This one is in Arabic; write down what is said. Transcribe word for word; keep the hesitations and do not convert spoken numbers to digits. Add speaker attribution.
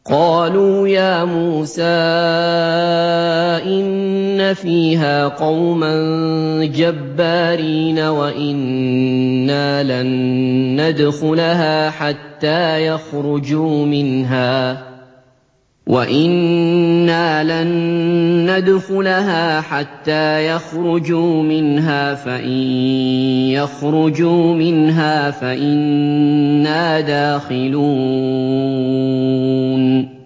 Speaker 1: قَالُوا يَا مُوسَىٰ إِنَّ فِيهَا قَوْمًا جَبَّارِينَ وَإِنَّا لَن نَّدْخُلَهَا حَتَّىٰ يَخْرُجُوا مِنْهَا فَإِن يَخْرُجُوا مِنْهَا فَإِنَّا دَاخِلُونَ